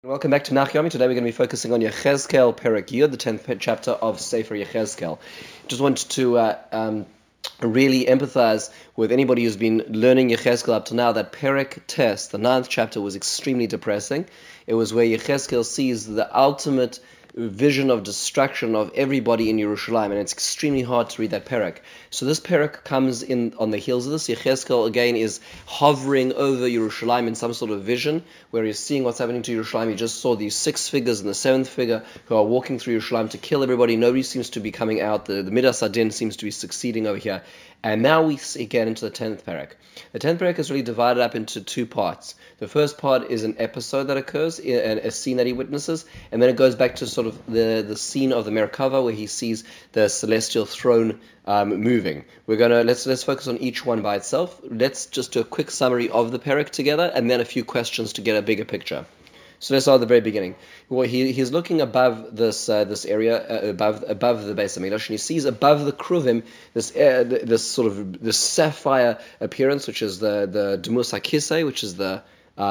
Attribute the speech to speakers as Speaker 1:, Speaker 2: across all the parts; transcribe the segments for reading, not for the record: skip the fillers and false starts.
Speaker 1: Welcome back to Nach Yomi. Today we're going to be focusing on Yechezkel Perek Yud, the 10th chapter of Sefer Yechezkel. Just wanted to really empathize with anybody who's been learning Yechezkel up to now that Perek Tes, the 9th chapter, was extremely depressing. It was where Yechezkel sees the ultimate vision of destruction of everybody in Yerushalayim, and it's extremely hard to read that Perek. So this Perek comes in on the heels of this. Yechezkel again is hovering over Yerushalayim in some sort of vision, where he's seeing what's happening to Yerushalayim. He just saw these 6 figures and the 7th figure who are walking through Yerushalayim to kill everybody. Nobody seems to be coming out. The Midas Adin seems to be succeeding over here. And now we get into the 10th Perek. The 10th Perek is really divided up into 2 parts. The first part is an episode that occurs, a scene that he witnesses, and then it goes back to sort of the scene of the Merkava where he sees the celestial throne moving. Let's focus on each one by itself. Let's just do a quick summary of the Perek together, and then a few questions to get a bigger picture. So let's start at the very beginning. Well, he's looking above this area, above the Beis Hamikdash, and he sees above the Kruvim this sapphire appearance, which is the Demus HaKisei, which is the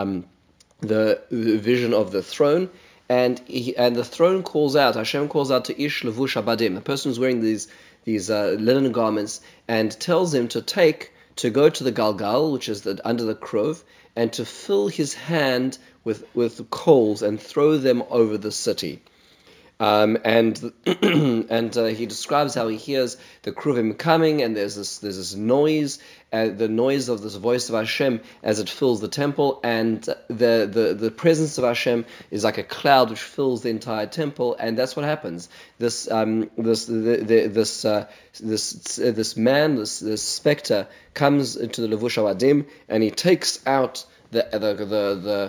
Speaker 1: vision of the throne, and the throne calls out. Hashem calls out to Ish Levush Abadim, the person who's wearing these linen garments, and tells him to go to the Galgal, which is under the Kruv, and to fill his hand with coals and throw them over the city. And he describes how he hears the Kruvim coming, and there's this noise, the noise of this voice of Hashem as it fills the temple, and the presence of Hashem is like a cloud which fills the entire temple, and that's what happens. This specter comes into the Levush Abadim, and he takes out the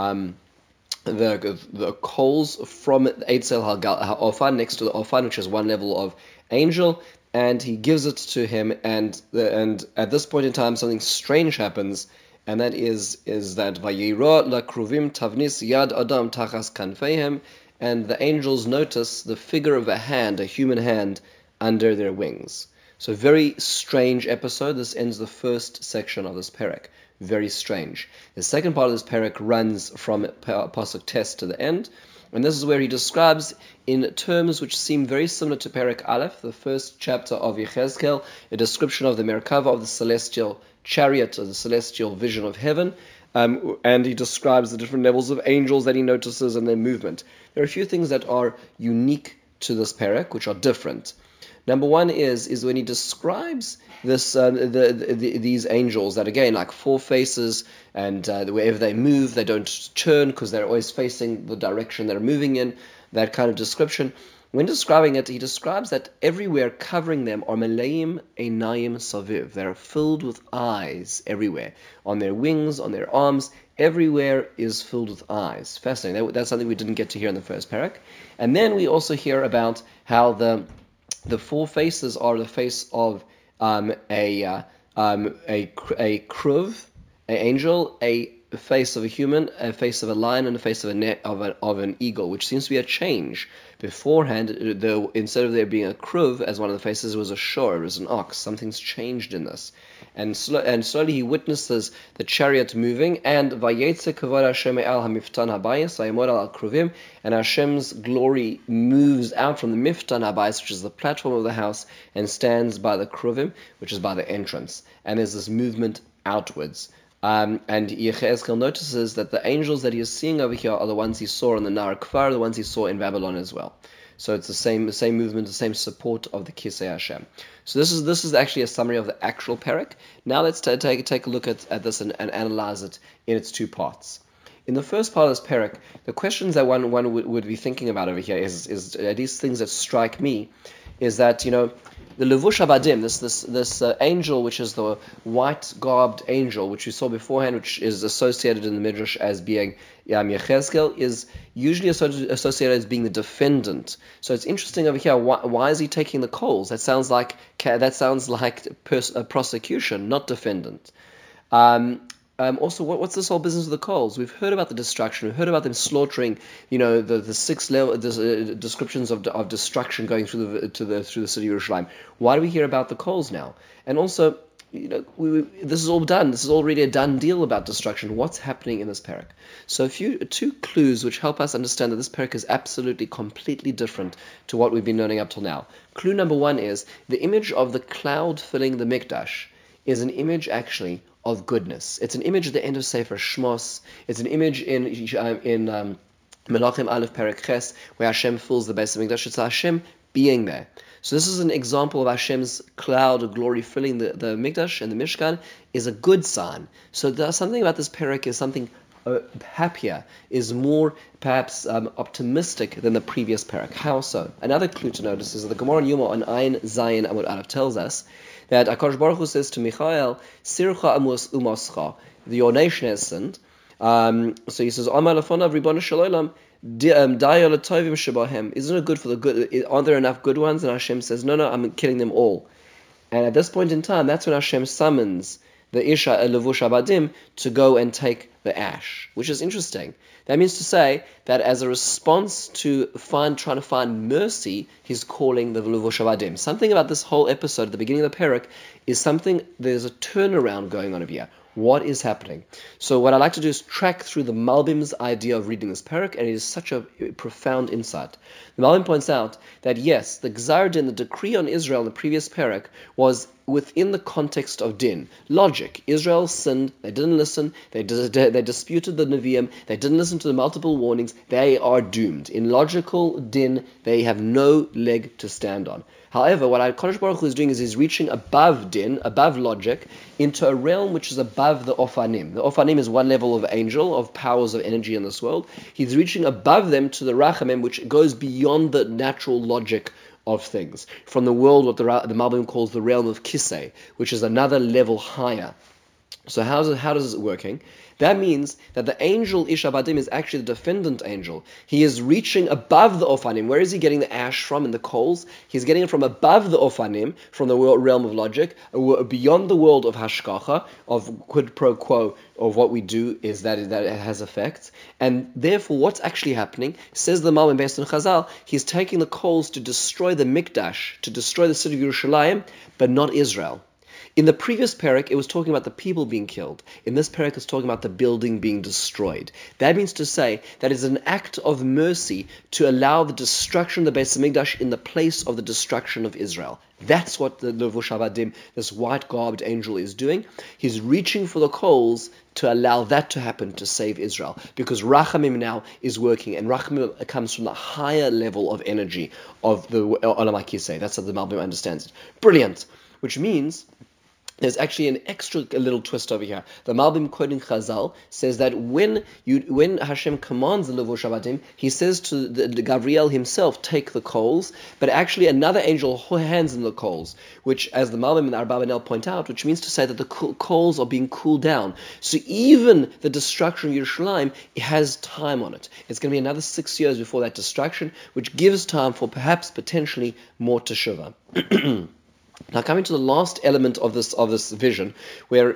Speaker 1: coals from Eitzel HaOfan next to the Ofan, which is one level of angel, and he gives it to him, and at this point in time something strange happens, and that is that Vayira LaKruvim Tavnis Yad Adam Tachas Kanfeihem, and the angels notice the figure of a hand, a human hand, under their wings. So very strange episode. This ends the first section of this Perek. Very strange. The second part of this Perek runs from Pasuk Tes to the end, and this is where he describes in terms which seem very similar to Perek Aleph, the first chapter of Yechezkel, a description of the Merkava, of the celestial chariot, or the celestial vision of heaven, and he describes the different levels of angels that he notices and their movement. There are a few things that are unique to this Perek, which are different. Number one is when he describes this these angels that, again, like 4 faces, and wherever they move, they don't turn because they're always facing the direction they're moving in, that kind of description. When describing it, he describes that everywhere covering them are Meleim Einayim Saviv. They're filled with eyes everywhere. On their wings, on their arms, everywhere is filled with eyes. Fascinating. That's something we didn't get to hear in the first Perek. And then we also hear about how the 4 faces are the face of a kruv, an angel, a face of a human, a face of a lion, and a face of an eagle, which seems to be a change. Beforehand, instead of there being a kruv as one of the faces, it was a shor, it was an ox. Something's changed in this. And slowly he witnesses the chariot moving, and Vayetze kavod Hashem al hamiftan habayis vayamod al kruvim, and Hashem's glory moves out from the miftan habayis, which is the platform of the house, and stands by the kruvim, which is by the entrance. And there's this movement outwards. And Yechezkel notices that the angels that he is seeing over here are the ones he saw in the Nar Kfar, the ones he saw in Babylon as well. So it's the same movement, the same support of the Kisei Hashem. So this is actually a summary of the actual Perek. Now let's take a look at this and analyze it in its 2 parts. In the first part of this Perek, the questions that one would be thinking about over here is these things that strike me, is that, the Levush Abadim, this angel, which is the white-garbed angel, which we saw beforehand, which is associated in the Midrash as being Yechezkel, is usually associated as being the defendant. So it's interesting over here. Why is he taking the coals? That sounds like a prosecution, not defendant. Also, what's this whole business of the coals? We've heard about the destruction. We've heard about them slaughtering, the 6 descriptions of destruction going through the city of Yerushalayim. Why do we hear about the coals now? And also, this is all done. This is already a done deal about destruction. What's happening in this parak? So two clues which help us understand that this parak is absolutely, completely different to what we've been learning up till now. Clue number one is the image of the cloud filling the Mikdash is an image actually of goodness. It's an image at the end of Sefer Shmos. It's an image in Melachim Aleph Perek Ches, where Hashem fills the base of Mikdash. It's Hashem being there. So this is an example of Hashem's cloud of glory filling the Mikdash and the Mishkan is a good sign. So there's something about this parak is something happier, is more perhaps optimistic than the previous parak. How so? Another clue to notice is that the Gemara in Yoma on Ayin Zayin Amud Aleph tells us that HaKadosh Baruch Hu says to Michael, Sircha Amos Umoscha, your nation has sinned. So he says, Amar Lafonav Ribbon Shalom, isn't it good for the good? Aren't there enough good ones? And Hashem says, no, I'm killing them all. And at this point in time, that's when Hashem summons the Isha Levush Abadim to go and take the ash, which is interesting. That means to say that as a response to trying to find mercy, he's calling the Levush Abadim. Something about this whole episode at the beginning of the parak is there's a turnaround going on over here. What is happening? So what I like to do is track through the Malbim's idea of reading this parak, and it is such a profound insight. The Malbim points out that yes, the Gzar Din, the decree on Israel in the previous parak, was within the context of din, logic. Israel sinned, they didn't listen, they disputed the Nevi'im, they didn't listen to the multiple warnings, they are doomed. In logical din, they have no leg to stand on. However, what HaKadosh Baruch Hu is doing is he's reaching above din, above logic, into a realm which is above the Ofanim. The Ofanim is one level of angel, of powers of energy in this world. He's reaching above them to the Rachamim, which goes beyond the natural logic of things. From the world, what the Malbim calls the realm of Kisei, which is another level higher. So how does it working? That means that the angel Ish Abadim is actually the defendant angel. He is reaching above the Ofanim. Where is he getting the ash from in the coals? He's getting it from above the Ofanim, from the realm of logic, beyond the world of Hashkacha, of quid pro quo, of what we do is that it has effects. And therefore, what's actually happening, says the Malbim based on Chazal, he's taking the coals to destroy the Mikdash, to destroy the city of Yerushalayim, but not Israel. In the previous parak, it was talking about the people being killed. In this parak, it's talking about the building being destroyed. That means to say that it's an act of mercy to allow the destruction of the Beis Hamikdash in the place of the destruction of Israel. That's what the Levush Abadim, this white-garbed angel, is doing. He's reaching for the coals to allow that to happen to save Israel. Because Rachamim now is working, and Rachamim comes from the higher level of energy of the Olam HaKisei. That's how the Malbim understands it. Brilliant. Which means there's actually an extra little twist over here. The Malbim quoting Chazal says that when Hashem commands the Levush Abadim, he says to the Gabriel himself, take the coals, but actually another angel hands in the coals, which, as the Malbim and the Arbabanel point out, which means to say that the coals are being cooled down. So even the destruction of Yerushalayim has time on it. It's going to be another 6 years before that destruction, which gives time for perhaps potentially more teshuvah. Now, coming to the last element of this vision, where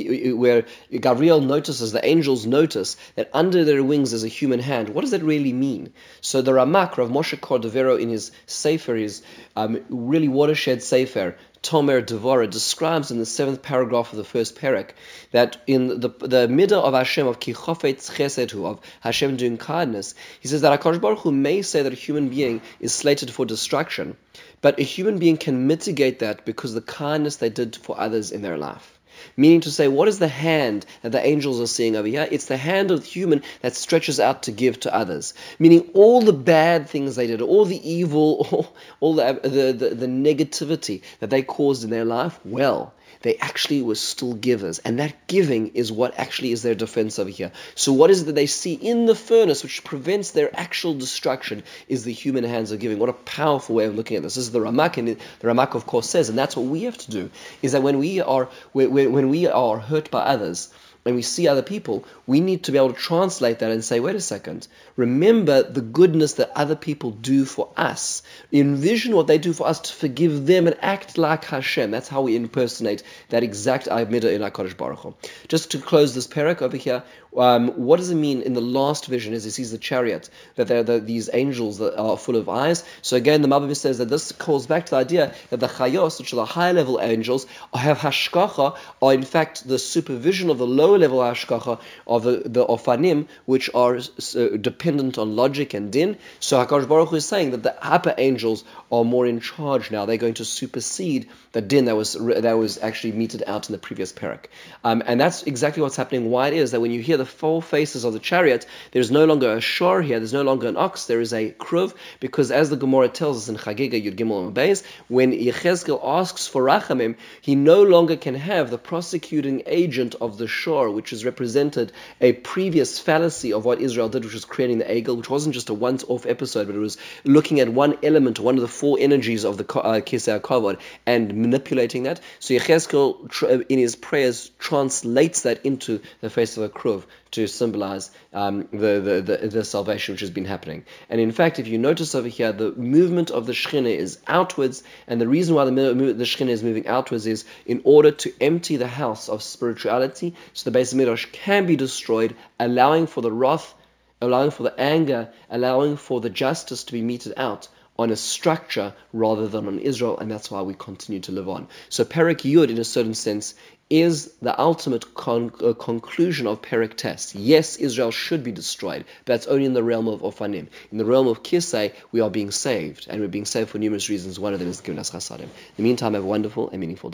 Speaker 1: Gabriel notices, the angels notice that under their wings is a human hand. What does that really mean? So the Ramak, Rav Moshe Cordovero, in his Sefer, his really watershed Sefer, Tomer Devora, describes in the 7th paragraph of the first parak that in the midah of Hashem, of Ki Chofetz Chesedhu, of Hashem doing kindness, he says that HaKadosh Baruch Hu may say that a human being is slated for destruction, but a human being can mitigate that because of the kindness they did for others in their life. Meaning to say, what is the hand that the angels are seeing over here? It's the hand of the human that stretches out to give to others. Meaning all the bad things they did, all the evil, all the negativity that they caused in their life, well, they actually were still givers. And that giving is what actually is their defense over here. So what is it that they see in the furnace which prevents their actual destruction is the human hands of giving. What a powerful way of looking at this. This is the Ramak, and the Ramak, of course, says, and that's what we have to do, is that when we are hurt by others, and we see other people, we need to be able to translate that and say, wait a second, remember the goodness that other people do for us. Envision what they do for us to forgive them and act like Hashem. That's how we impersonate that exact Midah in HaKadosh Baruch Hu. Just to close this parak over here, What does it mean in the last vision as he sees the chariot, that there are these angels that are full of eyes? So again, the Malbim says that this calls back to the idea that the chayos, which are the higher level angels, have hashkacha, are in fact the supervision of the lower level hashkacha of the ofanim, which are dependent on logic and din. So HaKadosh Baruch Hu is saying that the upper angels are more in charge now. They're going to supersede the din that was actually meted out in the previous parak. And that's exactly what's happening. Why it is that when you hear the four faces of the chariot, there's no longer a shor here, there's no longer an ox, there is a kruv, because as the Gemara tells us in Chagiga Yud Gimel and Beis, when Yechezkel asks for rachamim, he no longer can have the prosecuting agent of the shor, which has represented a previous fallacy of what Israel did, which was creating the egel, which wasn't just a once-off episode, but it was looking at one element, one of the four energies of the Kisei HaKavod, and manipulating that. So Yechezkel, in his prayers, translates that into the face of a kruv to symbolize the salvation which has been happening. And in fact, if you notice over here, the movement of the Shekhinah is outwards, and the reason why the Shekhinah is moving outwards is in order to empty the house of spirituality, so the Beis Midrash can be destroyed, allowing for the wrath, allowing for the anger, allowing for the justice to be meted out on a structure rather than on Israel, and that's why we continue to live on. So Perek Yud, in a certain sense, is the ultimate conclusion of Perek Tes. Yes, Israel should be destroyed, but that's only in the realm of Ofanim. In the realm of Kisei, we are being saved, and we're being saved for numerous reasons. One of them is giving us chasadim. In the meantime, have a wonderful and meaningful day.